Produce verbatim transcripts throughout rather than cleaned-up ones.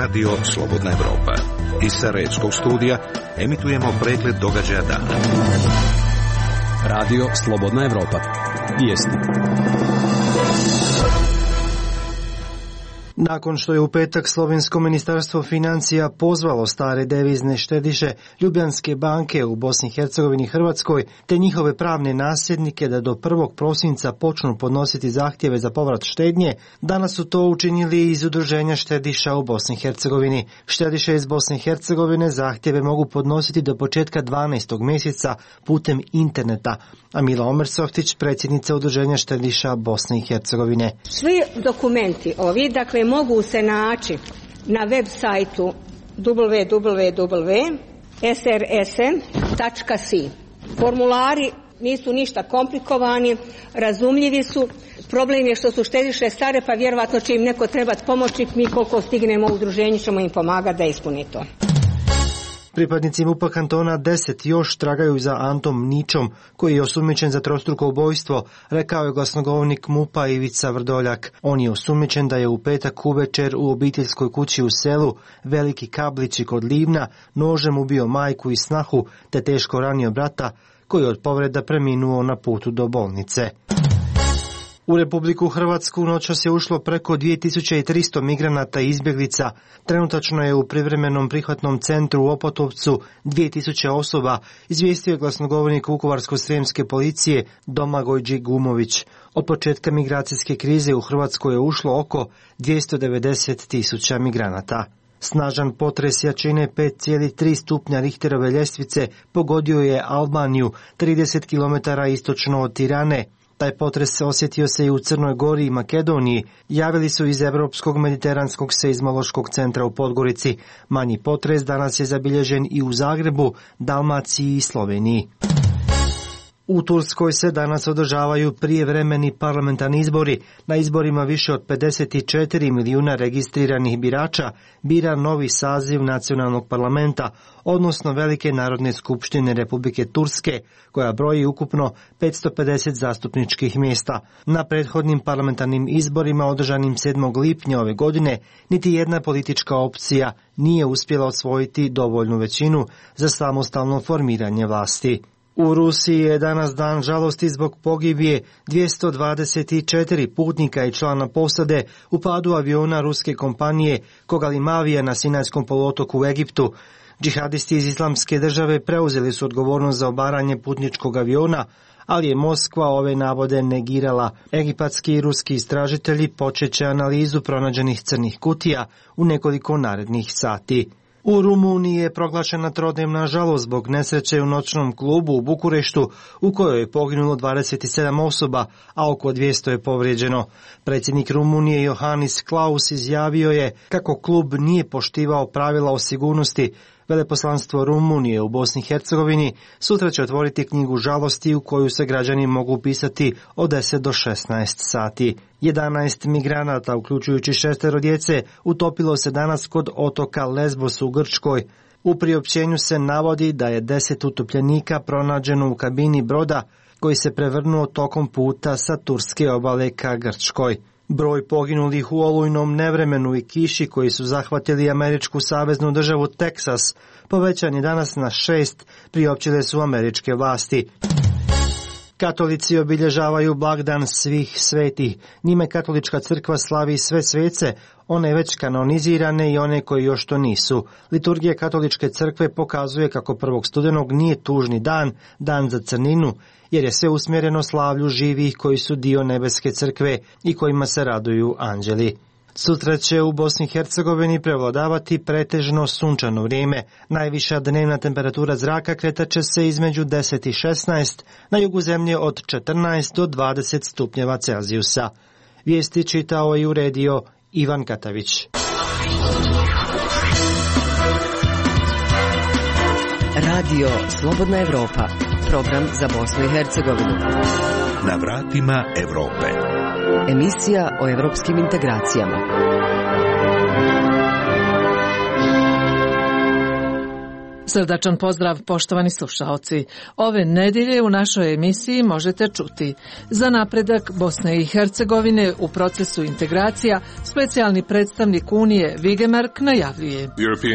Radio Slobodna Evropa. Iz Sarajevskog studija emitujemo pregled događaja dana. Radio Slobodna Evropa. Vijesti. Nakon što je u petak Slovensko ministarstvo financija pozvalo stare devizne štediše Ljubljanske banke u Bosni i Hercegovini i Hrvatskoj te njihove pravne nasljednike da do prvog prosinca počnu podnositi zahtjeve za povrat štednje, danas su to učinili iz Udruženja štediša u Bosni i Hercegovini. Štediše iz Bosne i Hercegovine zahtjeve mogu podnositi do početka dvanaestog mjeseca putem interneta. A Mila Omersohtić, predsjednica Udruženja štediša Bosne i Hercegovine. Svi dokumenti ovi, dakle, mogu se naći na web sajtu w w w tačka s r s n tačka s i. Formulari nisu ništa komplikovani, razumljivi su. Problem je što su štediše stare, pa vjerovatno će im neko trebati pomoći. Mi koliko stignemo u udruženju ćemo im pomagati da ispuni to. Pripadnici MUP-a kantona deset još tragaju za Antom Ničom, koji je osumnjičen za trostruko ubojstvo, rekao je glasnogovornik MUP-a Ivica Vrdoljak. On je osumnjičen da je u petak uvečer u obiteljskoj kući u selu Veliki Kablići kod Livna nožem ubio majku i snahu te teško ranio brata, koji je od povreda preminuo na putu do bolnice. U Republiku Hrvatsku noćas je ušlo preko dvije tisuće tristo migranata i izbjeglica. Trenutačno je u privremenom prihvatnom centru u Opotovcu dvije tisuće osoba, izvijestio je glasnogovornik Vukovarsko-srijemske policije Domagoj Đigumović. Od početka migracijske krize u Hrvatskoj je ušlo oko dvjesto devedeset tisuća migranata. Snažan potres jačine pet zarez tri stupnja Richterove ljestvice pogodio je Albaniju trideset kilometara istočno od Tirane. Taj potres osjetio se i u Crnoj Gori i Makedoniji, javili su iz Europskog mediteranskog seizmološkog centra u Podgorici. Manji potres danas je zabilježen i u Zagrebu, Dalmaciji i Sloveniji. U Turskoj se danas održavaju prijevremeni parlamentarni izbori. Na izborima više od pedeset četiri milijuna registriranih birača bira novi saziv nacionalnog parlamenta, odnosno Velike narodne skupštine Republike Turske, koja broji ukupno petsto pedeset zastupničkih mjesta. Na prethodnim parlamentarnim izborima održanim sedmog lipnja ove godine niti jedna politička opcija nije uspjela osvojiti dovoljnu većinu za samostalno formiranje vlasti. U Rusiji je danas dan žalosti zbog pogibije dvjesto dvadeset četiri putnika i člana posade u padu aviona ruske kompanije Kogalimavija na Sinajskom poluotoku u Egiptu. Džihadisti iz Islamske države preuzeli su odgovornost za obaranje putničkog aviona, ali je Moskva ove navode negirala. Egipatski i ruski istražitelji počet će analizu pronađenih crnih kutija u nekoliko narednih sati. U Rumuniji je proglašena trodnevna žalost zbog nesreće u noćnom klubu u Bukureštu u kojoj je poginulo dvadeset sedam osoba, a oko dvjesto je povrijeđeno. Predsjednik Rumunije Johannes Klaus izjavio je kako klub nije poštivao pravila o sigurnosti. Veleposlanstvo Rumunije u Bosni i Hercegovini sutra će otvoriti knjigu žalosti u koju se građani mogu upisati od deset do šesnaest sati. jedanaest migranata, uključujući šestero djece, utopilo se danas kod otoka Lesbos u Grčkoj. U priopćenju se navodi da je deset utopljenika pronađeno u kabini broda koji se prevrnuo tokom puta sa turske obale ka Grčkoj. Broj poginulih u olujnom nevremenu i kiši koji su zahvatili američku saveznu državu Teksas povećan je danas na šest, priopćile su američke vlasti. Katolici obilježavaju blagdan svih svetih. Njime katolička crkva slavi sve svece, one već kanonizirane i one koji još to nisu. Liturgija katoličke crkve pokazuje kako prvog studenog nije tužni dan, dan za crninu, jer je sve usmjereno slavlju živih koji su dio nebeske crkve i kojima se raduju anđeli. Sutra će u Bosni i Hercegovini prevladavati pretežno sunčano vrijeme. Najviša dnevna temperatura zraka kretat će se između deset i šesnaest, na jugu zemlje od četrnaest do dvadeset stupnjeva Celzijusa. Vijesti čitao i uredio Ivan Katavić. Radio Slobodna Evropa, program za Bosnu i Hercegovinu. Na vratima Europe. Emisija o evropskim integracijama. Srdačan pozdrav, poštovani slušaoci. Ove nedjelje u našoj emisiji možete čuti: za napredak Bosne i Hercegovine u procesu integracija specijalni predstavnik Unije Wigemark najavljuje.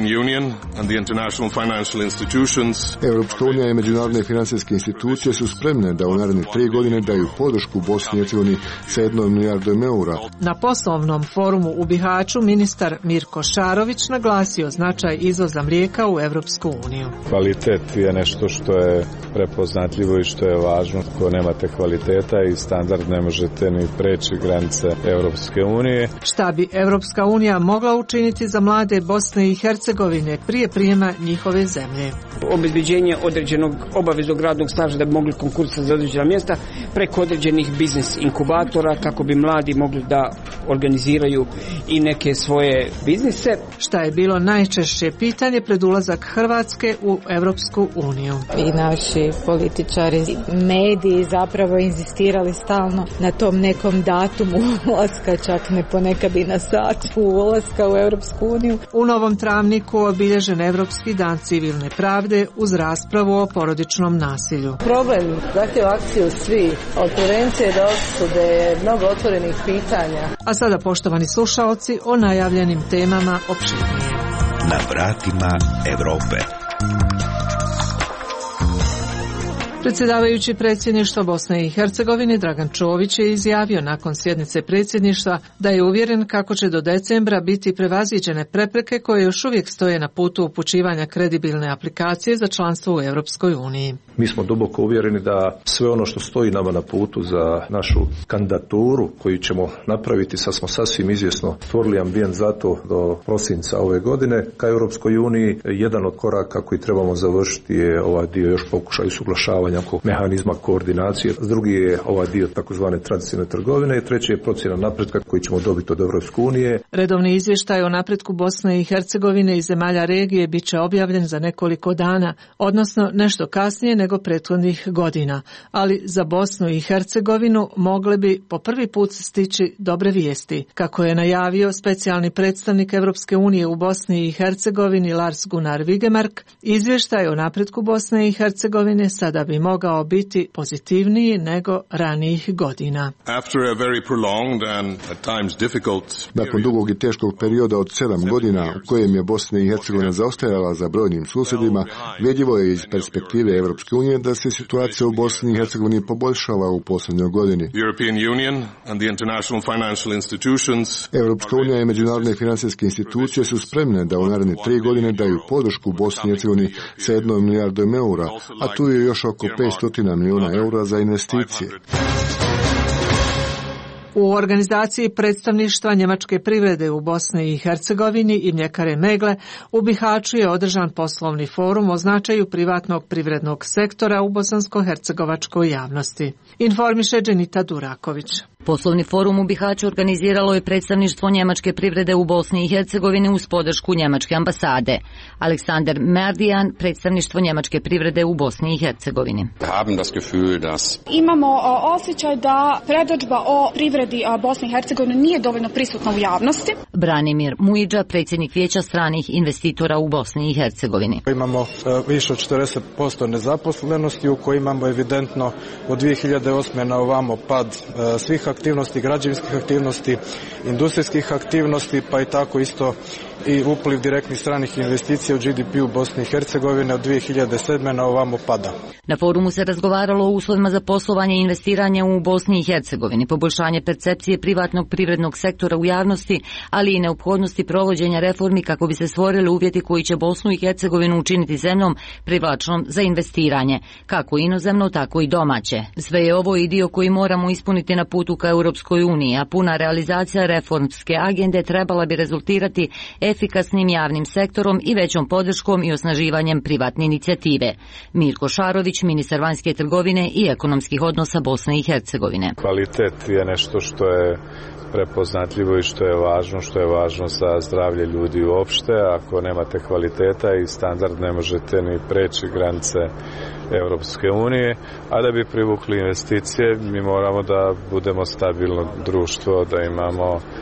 Europska unija i međunarodne financijske institucije su spremne da u naredne tri godine daju podršku Bosni i Hercegovini sa jednom milijardom eura. Na poslovnom forumu u Bihaću ministar Mirko Šarović naglasio značaj izvoza mlijeka u Europsku uniju. Kvalitet je nešto što je prepoznatljivo i što je važno. Ako nemate kvaliteta i standard, ne možete ni preći granice Europske unije. Šta bi Europska unija mogla učiniti za mlade Bosne i Hercegovine prije prijema njihove zemlje? Obezbeđenje određenog obaveznog radnog staža da bi mogli konkursati za određena mjesta preko određenih biznis inkubatora kako bi mladi mogli da organiziraju i neke svoje biznise. Šta je bilo najčešće pitanje pred ulazak Hrvatske u Europsku uniju? I naši političari, mediji zapravo inzistirali stalno na tom nekom datumu ulaska, čak ne ponekad i na sat ulaska u Europsku uniju. U Novom Travniku obilježen Europski dan civilne pravde uz raspravu o porodičnom nasilju. Problem zahtjeva akciju svi, od prevencije do osude, mnogo otvorenih pitanja. A sada, poštovani slušaoci, o najavljenim temama opširnije. Na vratima Europe. Predsjedavajući predsjedništva Bosne i Hercegovine Dragan Čović je izjavio nakon sjednice predsjedništva da je uvjeren kako će do decembra biti prevaziđene prepreke koje još uvijek stoje na putu upućivanja kredibilne aplikacije za članstvo u Europskoj uniji. Mi smo duboko uvjereni da sve ono što stoji nama na putu za našu kandidaturu koju ćemo napraviti, sad smo sasvim izvjesno stvorili ambijent za to do prosinca ove godine ka Europskoj uniji. Jedan od koraka koji trebamo završiti je ovaj dio još pokušaj usuglašavanja oko mehanizma koordinacije. Drugi je ovaj dio takozvane tradicionalne trgovine i treći je procjena napretka koji ćemo dobiti od Europske unije. Redovni izvještaj o napretku Bosne i Hercegovine i zemalja regije bit će objavljen za nekoliko dana, odnosno nešto kasnije nego prethodnih godina, ali za Bosnu i Hercegovinu mogle bi po prvi put stići dobre vijesti. Kako je najavio specijalni predstavnik Europske unije u Bosni i Hercegovini Lars Gunnar Wigemark, izvještaj o napretku Bosne i Hercegovine sada bi mogao biti pozitivniji nego ranijih godina. Nakon dugog i teškog perioda od sedam godina u kojem je Bosna i Hercegovina zaostajala za brojnim susjedima, vidljivo je iz perspektive Europske unije da se situacija u Bosni i Hercegovini poboljšala u posljednjoj godini. Europska unija i međunarodne financijske institucije su spremne da u naredne tri godine daju podršku Bosni i Hercegovini sa jednom milijardom eura, a tu je još oko petsto milijuna eura za investicije. U organizaciji predstavništva njemačke privrede u Bosni i Hercegovini i mljekare Megle u Bihaću je održan poslovni forum o značaju privatnog privrednog sektora u bosansko-hercegovačkoj javnosti. Informiše Dženita Duraković. Poslovni forum u Bihaću organiziralo je predstavništvo njemačke privrede u Bosni i Hercegovini uz podršku njemačke ambasade. Aleksandar Merdijan, predstavništvo njemačke privrede u Bosni i Hercegovini. Imamo osjećaj da predodžba o privredi Bosne i Hercegovine nije dovoljno prisutna u javnosti. Branimir Mujiđa, predsjednik vijeća stranih investitora u Bosni i Hercegovini. Imamo više od četrdeset posto nezaposlenosti u kojoj imamo evidentno od dvije hiljade osme na ovamo pad svih aktivnosti, građevinskih aktivnosti, industrijskih aktivnosti, pa i tako isto i upliv direktnih stranih investicija u G D P u Bosni i Hercegovine od dvije hiljade sedme na ovamo pada. Na forumu se razgovaralo o uslovima za poslovanje i investiranje u Bosni i Hercegovini, poboljšanje percepcije privatnog privrednog sektora u javnosti, ali i neophodnosti provođenja reformi kako bi se stvorili uvjeti koji će Bosnu i Hercegovinu učiniti zemljom privlačnom za investiranje, kako inozemno, tako i domaće. Sve je ovo i dio koji moramo ispuniti na putu ka Europskoj uniji, a puna realizacija reformske agende trebala bi rezultirati efikasnim javnim sektorom i većom podrškom i osnaživanjem privatne inicijative. Mirko Šarović, ministar vanjske trgovine i ekonomskih odnosa Bosne i Hercegovine. Kvalitet je nešto što je prepoznatljivo i što je važno, što je važno za zdravlje ljudi uopšte. Ako nemate kvaliteta i standard, ne možete ni preći granice Europske unije, a da bi privukli investicije, mi moramo da budemo stabilno društvo, da imamo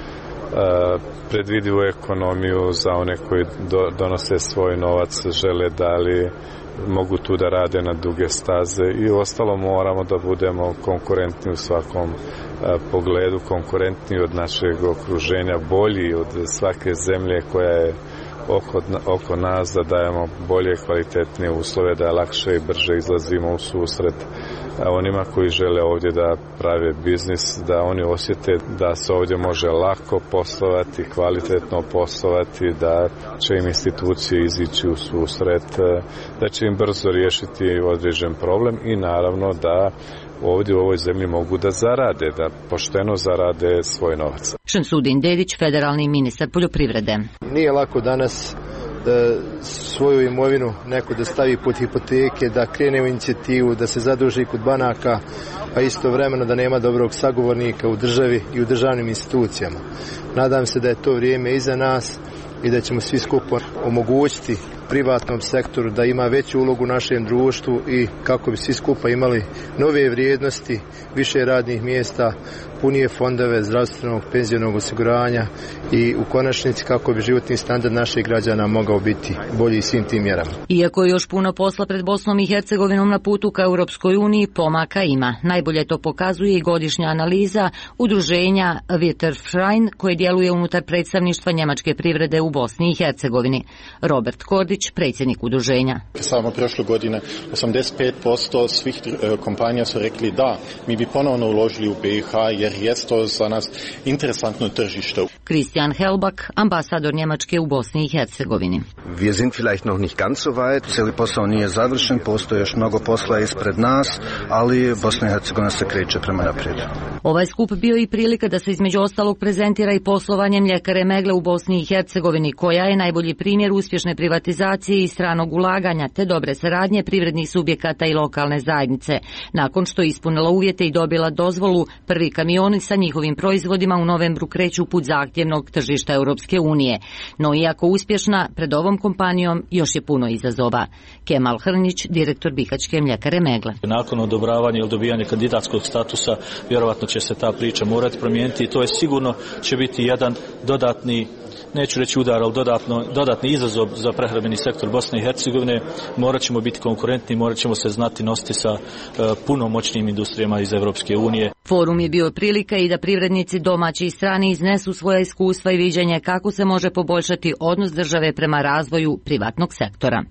predvidivu ekonomiju za one koji do, donose svoj novac, žele da li mogu tu da rade na duge staze i ostalo moramo da budemo konkurentni u svakom a, pogledu, konkurentni od našeg okruženja, bolji od svake zemlje koja je oko, oko nas, da dajemo bolje, kvalitetnije uslove, da lakše i brže izlazimo u susret onima koji žele ovdje da prave biznis, da oni osjete da se ovdje može lako poslovati, kvalitetno poslovati, da će im institucije izići u susret, da će im brzo riješiti određen problem i naravno da ovdje u ovoj zemlji mogu da zarade, da pošteno zarade svoj novac. Šemsudin Dedić, federalni ministar poljoprivrede. Nije lako danas da svoju imovinu neko da stavi pod hipoteke, da krene u inicijativu, da se zaduži kod banaka, a istovremeno da nema dobrog sagovornika u državi i u državnim institucijama. Nadam se da je to vrijeme iza nas i da ćemo svi skupo omogućiti privatnom sektoru da ima veću ulogu u našem društvu i kako bi svi skupa imali nove vrijednosti, više radnih mjesta, punije fondove zdravstvenog, penzionog osiguranja i u konačnici kako bi životni standard naših građana mogao biti bolji svim tim mjerama. Iako je još puno posla pred Bosnom i Hercegovinom na putu ka Europskoj uniji, pomaka ima. Najbolje to pokazuje i godišnja analiza udruženja Wirtschaftsverein koje djeluje unutar predstavništva njemačke privrede u Bosni i Hercegovini. Robert Kordić, predsjednik udruženja. Samo prošle godine osamdeset pet posto svih kompanija su rekli da, mi bi ponovno uložili u B i H jer je to za nas interesantno tržište. Christian Helbak, ambasador Njemačke u Bosni i Hercegovini. Wir sind vielleicht noch nicht ganz so weit, cijeli posao nije završen, postoji još mnogo posla ispred nas, ali Bosna i Hercegovina se kreće prema naprijed. Ovaj skup bio i prilika da se između ostalog prezentira i poslovanje mljekare Megle u Bosni i Hercegovini, koja je najbolji primjer uspješne privatizacije i stranog ulaganja, te dobre saradnje privrednih subjekata i lokalne zajednice. Nakon što je ispunila uvjete i dobila dozvolu, prvi kamioni sa njihovim proizvodima u novembru kreću put zahtjevnog tržišta Europske unije. No iako uspješna, pred ovom kompanijom još je puno izazova. Kemal Hrnić, direktor Bihaćke mljekare Megle. Nakon odobravanja ili dobijanja kandidatskog statusa, vjerovatno će se ta priča morati promijeniti i to je sigurno će biti jedan dodatni, neću reći udar, ali dodatno, dodatni izazov za prehrambeni sektor Bosne i Hercegovine. Morat ćemo biti konkurentni, morat ćemo se znati nositi sa uh, puno moćnim industrijama iz Europske unije. Forum je bio prilika i da privrednici domaći i strani iznesu svoja iskustva i viđenje kako se može poboljšati odnos države prema razvoju privatnog sektora.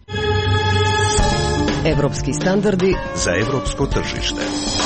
Evropski standardi za evropsko tržište.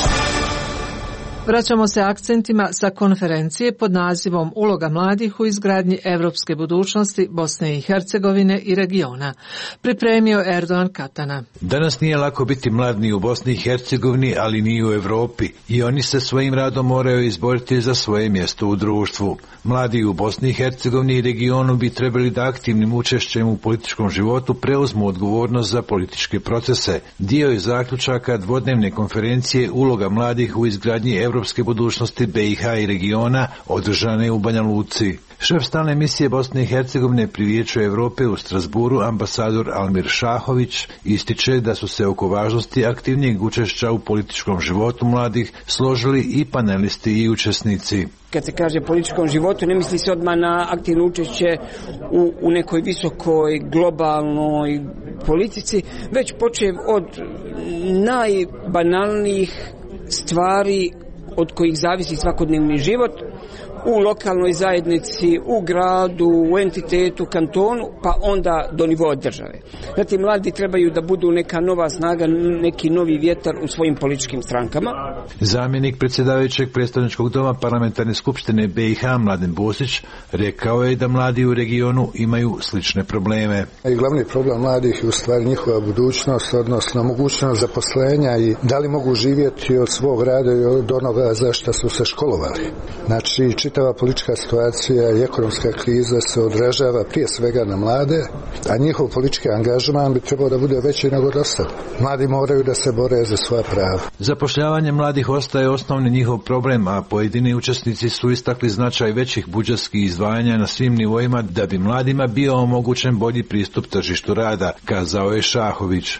Vraćamo se akcentima sa konferencije pod nazivom Uloga mladih u izgradnji evropske budućnosti Bosne i Hercegovine i regiona. Pripremio Erdogan Katana. Danas nije lako biti mlad ni u Bosni i Hercegovini, ali ni u Europi i oni se svojim radom moraju izboriti za svoje mjesto u društvu. Mladi u Bosni i Hercegovini i regionu bi trebali da aktivnim učešćem u političkom životu preuzmu odgovornost za političke procese. Dio je zaključaka dvodnevne konferencije Uloga mladih u izgradnji evropske budućnosti B i H i regiona održane u Banja Luci. Šef stalne misije Bosne i Hercegovine pri Vijeću Europe u Strasburu, ambasador Almir Šahović, ističe da su se oko važnosti aktivnijeg učešća u političkom životu mladih složili i panelisti i učesnici. Kad se kaže političkom životu, ne misli se odmah na aktivno učešće u, u nekoj visokoj globalnoj politici, već počev od najbanalnijih stvari od kojih zavisi svakodnevni život u lokalnoj zajednici, u gradu, u entitetu, kantonu, pa onda do nivoa države. Zatim mladi trebaju da budu neka nova snaga, neki novi vjetar u svojim političkim strankama. Zamjenik predsjedavajućeg predstavničkog doma parlamentarne skupštine B i H Mladen Bosić rekao je da mladi u regionu imaju slične probleme. I glavni problem mladih je u stvari njihova budućnost, odnosno mogućnost zaposlenja i da li mogu živjeti od svog rada i od onoga za što su se školovali. Znači, čitava politička situacija i ekonomska kriza se odražava prije svega na mlade, a njihov politički angažman bi trebao da bude veći nego do sada. Mladi moraju da se bore za svoja prava. Zapošljavanje mladih ostaje osnovni njihov problem, a pojedini učesnici su istakli značaj većih budžetskih izdvajanja na svim nivoima da bi mladima bio omogućen bolji pristup tržištu rada, kazao je Šahović.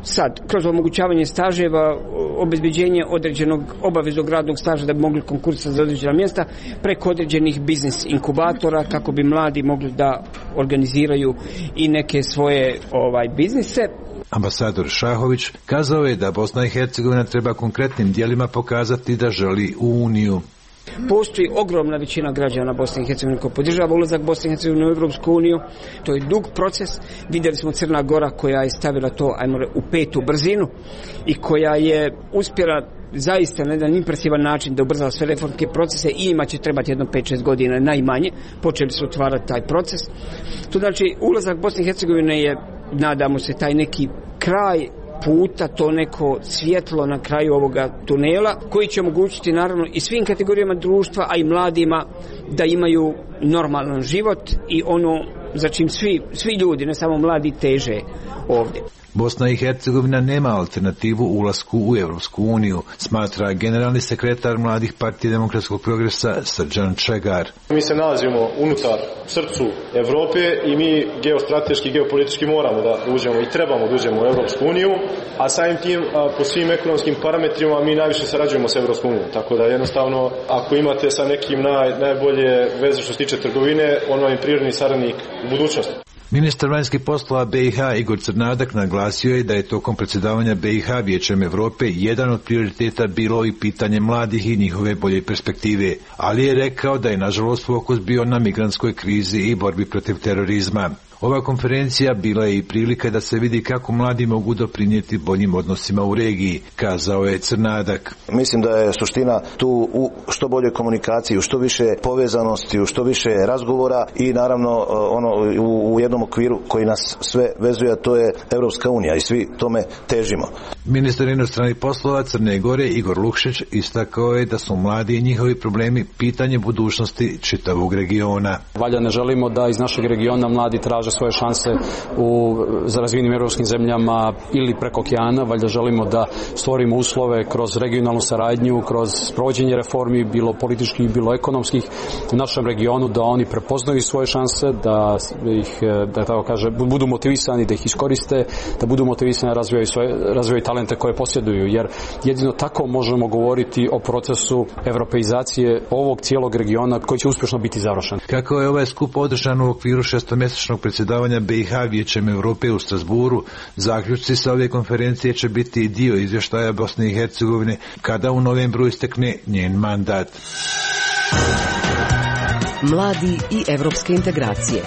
sad kroz omogućavanje staževa, obezbeđenje određenog obaveznog radnog staža da bi mogli konkurisati za određena mjesta, preko određenih biznis inkubatora kako bi mladi mogli da organiziraju i neke svoje ovaj biznise. Ambasador Šahović kazao je da Bosna i Hercegovina treba konkretnim djelima pokazati da želi u Uniju. Postoji ogromna većina građana Bosne i Hercegovine koja podržava ulazak Bosne i Hercegovine u Europsku uniju. To je dug proces. Vidjeli smo Crna Gora koja je stavila to ajmo u petu brzinu i koja je uspjela zaista na jedan impresivan način da ubrzala sve reformske procese i ima će trebati jedno pet šest godina najmanje. Počeli su otvarati taj proces. To znači ulazak Bosne i Hercegovine je, nadamo se, taj neki kraj puta, to neko svjetlo na kraju ovoga tunela koji će omogućiti naravno i svim kategorijama društva, a i mladima da imaju normalan život i ono za čim svi, svi ljudi, ne samo mladi, teže ovdje. Bosna i Hercegovina nema alternativu ulasku u Europsku uniju, smatra generalni sekretar Mladih partije demokratskog progresa Srđan Čegar. Mi se nalazimo unutar srcu Europe i mi geostrateški i geopolitički moramo da uđemo i trebamo da uđemo u Europsku uniju, a samim tim po svim ekonomskim parametrima mi najviše sarađujemo s Europskom unijom. Tako da jednostavno ako imate sa nekim naj, najbolje veze što se tiče trgovine, on vam je prirodni saradnik u budućnosti. Ministar vanjskih poslova B i H Igor Crnadak naglasio je da je tokom predsjedavanja B i H Vijećem Europe jedan od prioriteta bilo i pitanje mladih i njihove bolje perspektive, ali je rekao da je nažalost fokus bio na migrantskoj krizi i borbi protiv terorizma. Ova konferencija bila je i prilika da se vidi kako mladi mogu doprinijeti boljim odnosima u regiji, kazao je Crnadak. Mislim da je suština tu u što boljoj komunikaciji, u što više povezanosti, u što više razgovora i naravno ono u, u jednom okviru koji nas sve vezuje, a to je Europska unija i svi tome težimo. Ministar inostranih poslova Crne Gore Igor Lukšić istakao je da su mladi i njihovi problemi pitanje budućnosti čitavog regiona. Valja ne želimo da iz našeg regiona mladi traže svoje šanse u razvijenim europskim zemljama ili preko okeana, valjda želimo da stvorimo uslove kroz regionalnu saradnju, kroz provođenje reformi, bilo političkih, bilo ekonomskih u našem regionu, da oni prepoznaju svoje šanse, da ih, da tako kaže, budu motivisani da ih iskoriste, da budu motivisani da razvijaju svoje, razvijaju talente koje posjeduju, jer jedino tako možemo govoriti o procesu evropeizacije ovog cijelog regiona koji će uspješno biti završen. Kako je ovaj skup održan u okviru šestomjesečnog predsjedavanja B i H Vijećem Europe u Strasburu, zaključci sa ove konferencije će biti dio izvještaja Bosne i Hercegovine kada u novembru istekne njen mandat. Mladi i evropske integracije.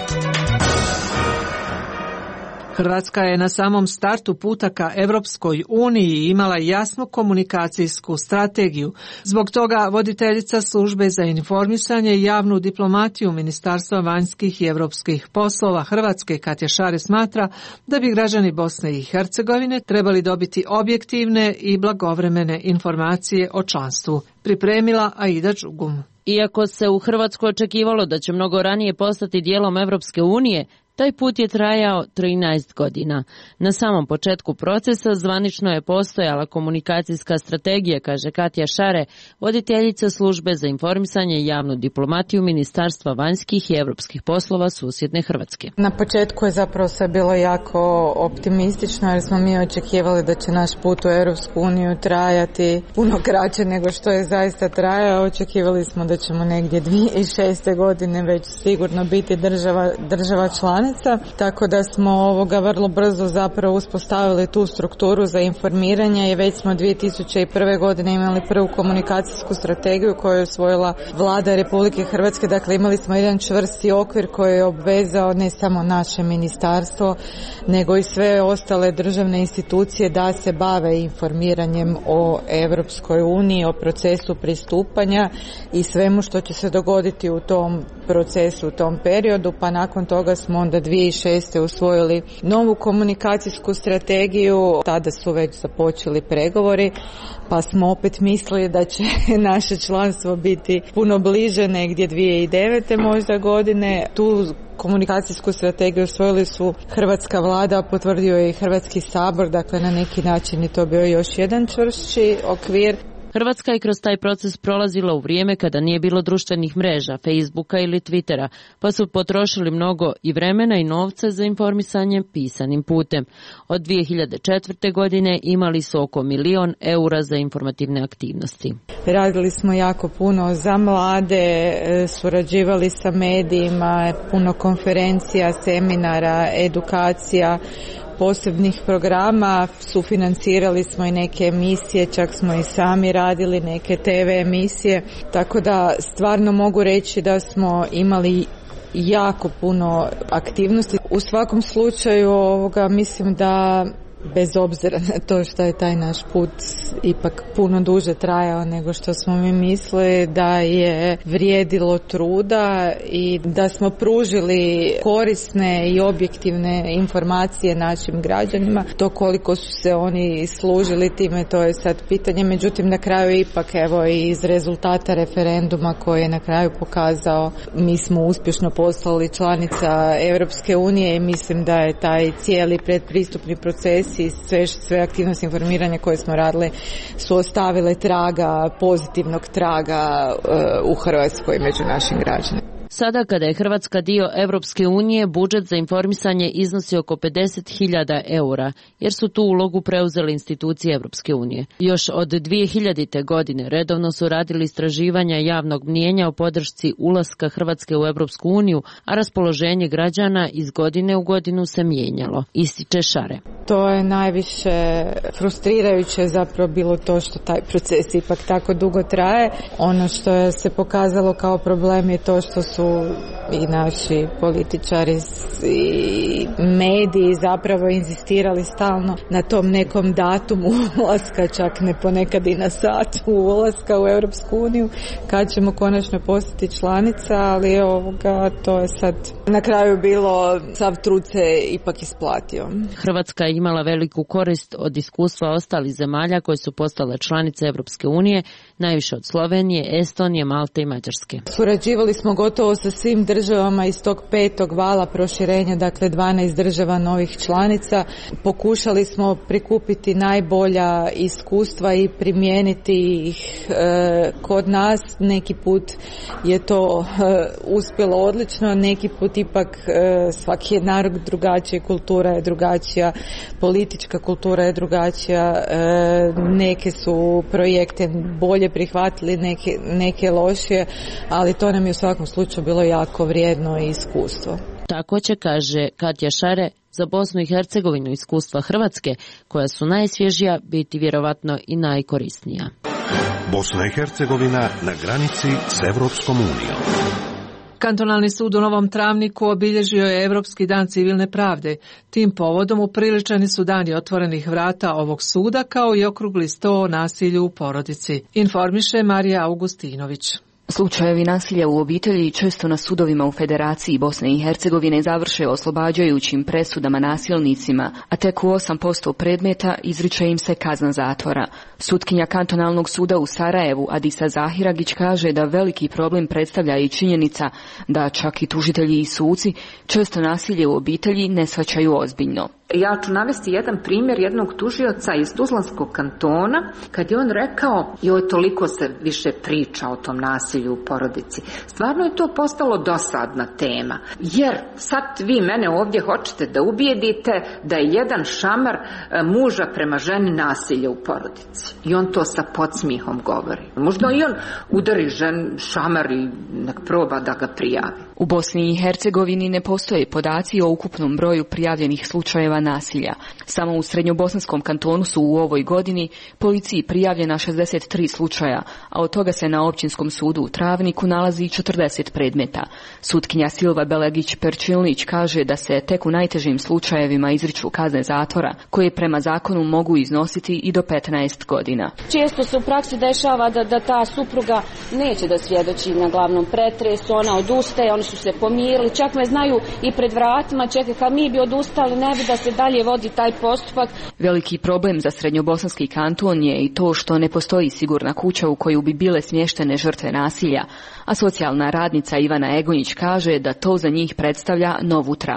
Hrvatska je na samom startu puta ka Europskoj uniji imala jasnu komunikacijsku strategiju. Zbog toga voditeljica službe za informisanje i javnu diplomatiju Ministarstva vanjskih i europskih poslova Hrvatske Katja Šare smatra da bi građani Bosne i Hercegovine trebali dobiti objektivne i blagovremene informacije o članstvu. Pripremila Aida Đugum. Iako se u Hrvatskoj očekivalo da će mnogo ranije postati dijelom Europske unije, taj put je trajao trinaest godina. Na samom početku procesa zvanično je postojala komunikacijska strategija, kaže Katja Šare, voditeljica službe za informisanje i javnu diplomatiju Ministarstva vanjskih i europskih poslova susjedne Hrvatske. Na početku je zapravo sve bilo jako optimistično jer smo mi očekivali da će naš put u Europsku uniju trajati puno kraće nego što je zaista trajao. Očekivali smo da ćemo negdje dvije tisuće šeste godine već sigurno biti država, država članica. Tako da smo ovoga vrlo brzo zapravo uspostavili tu strukturu za informiranje i već smo dvije tisuće prve godine imali prvu komunikacijsku strategiju koju je usvojila Vlada Republike Hrvatske. Dakle, imali smo jedan čvrsti okvir koji je obvezao ne samo naše ministarstvo, nego i sve ostale državne institucije da se bave informiranjem o Europskoj uniji, o procesu pristupanja i svemu što će se dogoditi u tom procesu, u tom periodu, pa nakon toga smo onda dvije tisuće šeste usvojili novu komunikacijsku strategiju, tada su već započeli pregovori, pa smo opet mislili da će naše članstvo biti puno bliže negdje dvije tisuće devete možda godine. Tu komunikacijsku strategiju usvojili su Hrvatska vlada, potvrdio je i Hrvatski sabor, dakle na neki način je to bio još jedan čvršći okvir. Hrvatska je kroz taj proces prolazila u vrijeme kada nije bilo društvenih mreža, Facebooka ili Twittera, pa su potrošili mnogo i vremena i novca za informisanje pisanim putem. Od dvije hiljade četvrte. godine imali su oko milion eura za informativne aktivnosti. Radili smo jako puno za mlade, surađivali sa medijima, puno konferencija, seminara, edukacija, posebnih programa, sufinancirali smo i neke emisije, čak smo i sami radili neke te ve emisije, tako da stvarno mogu reći da smo imali jako puno aktivnosti. U svakom slučaju ovoga, mislim da bez obzira na to što je taj naš put ipak puno duže trajao nego što smo mi mislili, da je vrijedilo truda i da smo pružili korisne i objektivne informacije našim građanima. To koliko su se oni služili time, to je sad pitanje. Međutim, na kraju ipak evo i iz rezultata referenduma koji je na kraju pokazao, mi smo uspješno postali članica Europske unije i mislim da je taj cijeli predpristupni proces i sve, sve aktivnosti informiranja koje smo radili su ostavile traga, pozitivnog traga uh, u Hrvatskoj među našim građanima. Sada kada je Hrvatska dio Europske unije, budžet za informisanje iznosi oko pedeset hiljada eura, jer su tu ulogu preuzele institucije Europske unije. Još od dvije hiljadite. godine redovno su radili istraživanja javnog mnijenja o podršci ulaska Hrvatske u Europsku uniju, a raspoloženje građana iz godine u godinu se mijenjalo, ističe Šare. To je najviše frustrirajuće zapravo bilo to što taj proces ipak tako dugo traje. Ono što je se pokazalo kao problem je to što su i naši političari i mediji zapravo inzistirali stalno na tom nekom datumu ulaska, čak ne ponekad i na satu ulaska u Europsku uniju, kad ćemo konačno postati članica, ali ovoga, to je sad na kraju bilo, sav trud se ipak isplatio. Hrvatska je imala veliku korist od iskustva ostalih zemalja koje su postale članice Europske unije, najviše od Slovenije, Estonije, Malte i Mađarske. Surađivali smo gotovo sa svim državama iz tog petog vala proširenja, dakle dvanaest država novih članica. Pokušali smo prikupiti najbolja iskustva i primijeniti ih e, kod nas. Neki put je to e, uspjelo odlično, neki put ipak e, svaki je narod drugačiji, kultura je drugačija, politička kultura je drugačija, e, neke su projekte bolje prihvatili, neke, neke lošije, ali to nam je u svakom slučaju bilo jako vrijedno iskustvo. Tako će, kaže Katja Šare, za Bosnu i Hercegovinu iskustva Hrvatske, koja su najsvježija, biti vjerovatno i najkorisnija. Bosna i Hercegovina na granici s Evropskom unijom. Kantonalni sud u Novom Travniku obilježio je Europski dan civilne pravde. Tim povodom upriličeni su dani otvorenih vrata ovog suda, kao i okrugli sto o nasilju u porodici. Informiše Marija Augustinović. Slučajevi nasilja u obitelji često na sudovima u Federaciji Bosne i Hercegovine završe oslobađajućim presudama nasilnicima, a tek u osam posto predmeta izriče im se kazna zatvora. Sutkinja kantonalnog suda u Sarajevu, Adisa Zahiragić, kaže da veliki problem predstavlja i činjenica da čak i tužitelji i suci često nasilje u obitelji ne shvaćaju ozbiljno. Ja ću navesti jedan primjer jednog tužioca iz Tuzlanskog kantona, kad je on rekao, joj, toliko se više priča o tom nasilju u porodici. Stvarno je to postalo dosadna tema, jer sad vi mene ovdje hoćete da ubijedite da je jedan šamar muža prema ženi nasilje u porodici. I on to sa podsmihom govori. Možda i on udari žen šamar i nek proba da ga prijavi. U Bosni i Hercegovini ne postoje podaci o ukupnom broju prijavljenih slučajeva nasilja. Samo u Srednjobosanskom kantonu su u ovoj godini policiji prijavljena šezdeset tri slučaja, a od toga se na Općinskom sudu u Travniku nalazi četrdeset predmeta. Sutkinja Silva Belegić-Perčilnić kaže da se tek u najtežim slučajevima izriču kazne zatvora, koje prema zakonu mogu iznositi i do petnaest godina. Često se u praksi dešava da, da ta supruga neće da svjedoči na glavnom pretresu, ona odustaje, oni su se pomirili, čak me znaju i pred vratima, čekaj, kad mi bi odustali, ne bi da se dalje vodi taj postupak. Veliki problem za Srednjobosanski kanton je i to što ne postoji sigurna kuća u koju bi bile smještene žrtve nasilja, a socijalna radnica Ivana Egonjić kaže da to za njih predstavlja novu traumu.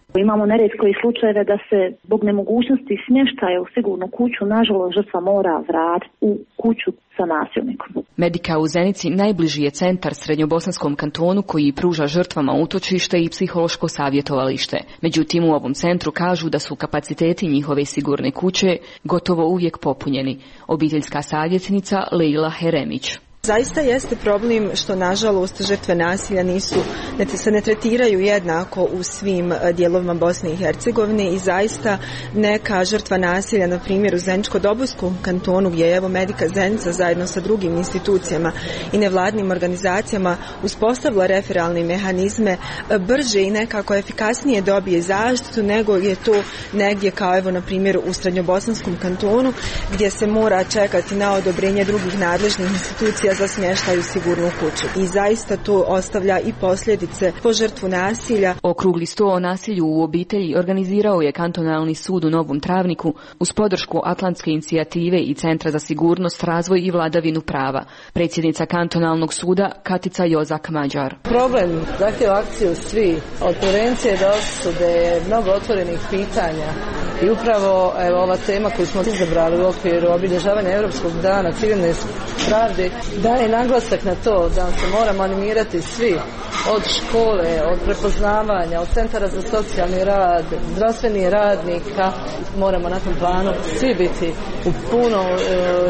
Imamo nerijetko i slučajeve da se zbog nemogućnosti smještaja u sigurnu kuću, nažalost, žrtva mora vratiti u kuću sa nasilnikom. Medika u Zenici najbliži je centar Srednjobosanskom kantonu koji pruža žrtvama utočište i psihološko savjetovalište. Međutim, u ovom centru kažu da su kapaciteti njihove sigurne kuće gotovo uvijek popunjeni. Obiteljska savjetnica Leila Heremić. Zaista jeste problem što nažalost žrtve nasilja nisu, se ne tretiraju jednako u svim dijelovima Bosne i Hercegovine i zaista neka žrtva nasilja, na primjer u Zeničko-Dobojskom kantonu gdje je evo Medika Zenica zajedno sa drugim institucijama i nevladnim organizacijama uspostavila referalne mehanizme, brže i nekako efikasnije dobije zaštitu nego je to negdje kao evo na primjer u Srednjobosanskom kantonu gdje se mora čekati na odobrenje drugih nadležnih institucija za smještaj u sigurnu kuću. I zaista to ostavlja i posljedice po žrtvu nasilja. Okrugli sto o nasilju u obitelji organizirao je kantonalni sud u Novom Travniku uz podršku Atlantske inicijative i Centra za sigurnost, razvoj i vladavinu prava. Predsjednica kantonalnog suda Katica Jozak Mađar. Problem zahtjeva akciju svi, od prevencije do osude, mnogo otvorenih pitanja i upravo evo, ova tema koju smo izabrali u okviru obilježavanja Europskog dana civilne pravde daje naglasak na to da se moramo animirati svi, od škole, od prepoznavanja, od centara za socijalni rad, zdravstvenih radnika, moramo na tom planu svi biti u puno e,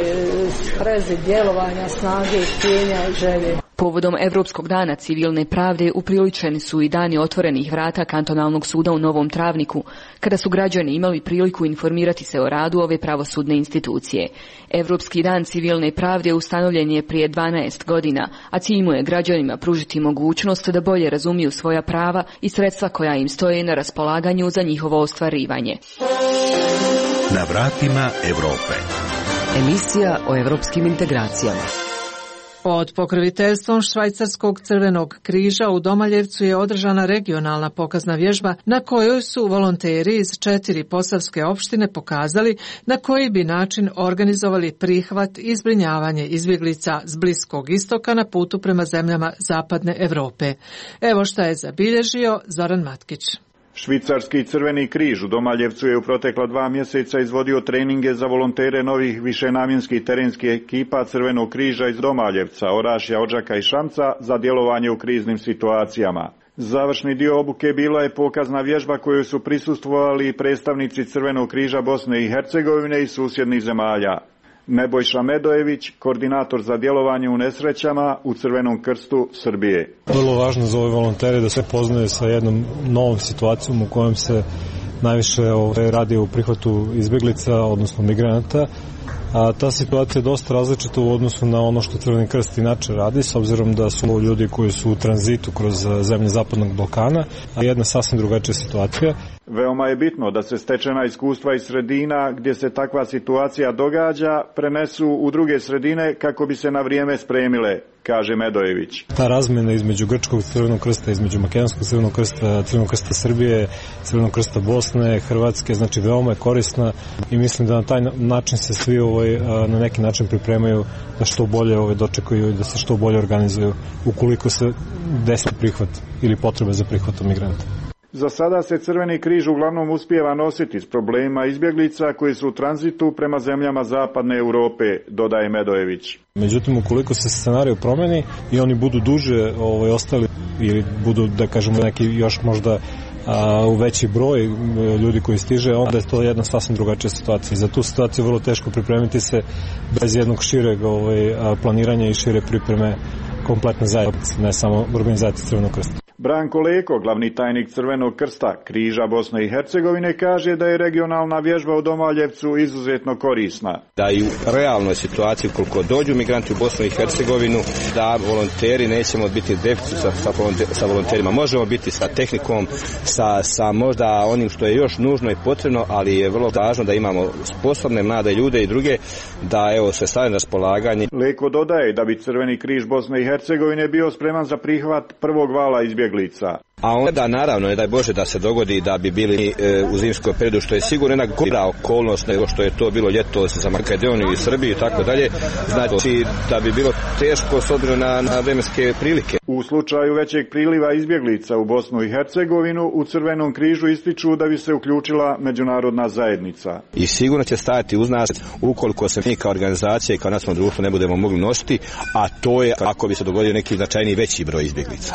sprezi djelovanja, snage, htjenja i želje. Povodom Evropskog dana civilne pravde upriličeni su i dani otvorenih vrata kantonalnog suda u Novom Travniku, kada su građani imali priliku informirati se o radu ove pravosudne institucije. Evropski dan civilne pravde ustanovljen je prije dvanaest godina, a cilj mu je građanima pružiti mogućnost da bolje razumiju svoja prava i sredstva koja im stoje na raspolaganju za njihovo ostvarivanje. Na vratima Europe. Emisija o evropskim integracijama. Pod pokroviteljstvom Švajcarskog crvenog križa u Domaljevcu je održana regionalna pokazna vježba na kojoj su volonteri iz četiri posavske opštine pokazali na koji bi način organizovali prihvat i zbrinjavanje izbjeglica s Bliskog istoka na putu prema zemljama Zapadne Europe. Evo šta je zabilježio Zoran Matkić. Švicarski crveni križ u Domaljevcu je u protekla dva mjeseca izvodio treninge za volontere novih višenamjenskih terenskih ekipa Crvenog križa iz Domaljevca, Orašja, Odžaka i Šamca za djelovanje u kriznim situacijama. Završni dio obuke bila je pokazna vježba koju su prisustvovali predstavnici Crvenog križa Bosne i Hercegovine i susjednih zemalja. Nebojša Medojević, koordinator za djelovanje u nesrećama u Crvenom krstu Srbije. Vrlo važno za ove volontere da se poznaje sa jednom novom situacijom u kojom se najviše radi u prihvatu izbjeglica, odnosno migranata. A ta situacija je dosta različita u odnosu na ono što Crveni krst inače radi, s obzirom da su ljudi koji su u tranzitu kroz zemlje Zapadnog Balkana, a jedna sasvim drugačija situacija. Veoma je bitno da se stečena iskustva iz sredina gdje se takva situacija događa prenesu u druge sredine kako bi se na vrijeme spremile, kaže Medojević. Ta razmjena između Grčkog Crvenog krsta, između Makedonskog Crvenog krsta, Crvenog krsta Srbije, Crvenog krsta Bosne, Hrvatske, znači veoma je korisna i mislim da na taj način se svi ovaj, na neki način pripremaju da što bolje ovaj, dočekuju i da se što bolje organizuju ukoliko se desi prihvat ili potrebe za prihvatom migranta. Za sada se Crveni križ uglavnom uspijeva nositi s problemima izbjeglica koji su u tranzitu prema zemljama Zapadne Europe, dodaje Medojević. Međutim, ukoliko se scenarij promeni i oni budu duže ovaj, ostali ili budu, da kažemo, neki još možda a, u veći broj ljudi koji stiže, onda je to jedna sasvim drugačija situacija. Za tu situaciju je vrlo teško pripremiti se bez jednog šireg ovaj, planiranja i šire pripreme kompletne zajednice, ne samo organizacije Crvenog krsta. Branko Leko, glavni tajnik Crvenog krsta križa Bosne i Hercegovine, kaže da je regionalna vježba u Domaljevcu izuzetno korisna. Da i u realnoj situaciji, koliko dođu migranti u Bosnu i Hercegovinu, da volonteri nećemo biti deficit sa, sa volonterima. Možemo biti sa tehnikom, sa, sa možda onim što je još nužno i potrebno, ali je vrlo važno da imamo sposobne mlade ljude i druge da evo se stavljaju na raspolaganje. Leko dodaje da bi Crveni križ Bosne i Hercegovine bio spreman za prihvat prvog vala izbjeglica. A onda naravno ne daj Bože da se dogodi da bi bili e, u zimskom periodu, što je sigurno jedna gora okolnost nego što je to bilo ljeto za Makedoniju i Srbiju i tako dalje, znači da bi bilo teško s obzirom na, na vremenske prilike. U slučaju većeg priliva izbjeglica u Bosnu i Hercegovinu u Crvenom križu ističu da bi se uključila međunarodna zajednica. I sigurno će stajati uz nas ukoliko se mi kao organizacija i kao nacionalno društvo ne budemo mogli nositi, a to je ako bi se dogodio neki značajniji veći broj izbjeglica.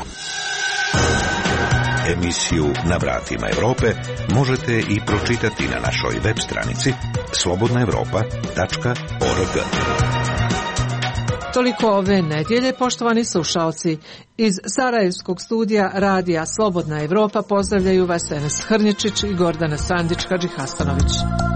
Emisiju Na vratima Europe možete i pročitati na našoj web stranici slobodna europa tačka org. Toliko ove nedjelje, poštovani slušalci. Iz Sarajevskog studija radija Slobodna Europa pozdravljaju vas Enes Hrnječić i Gordana Sandić-Hadžihastanović.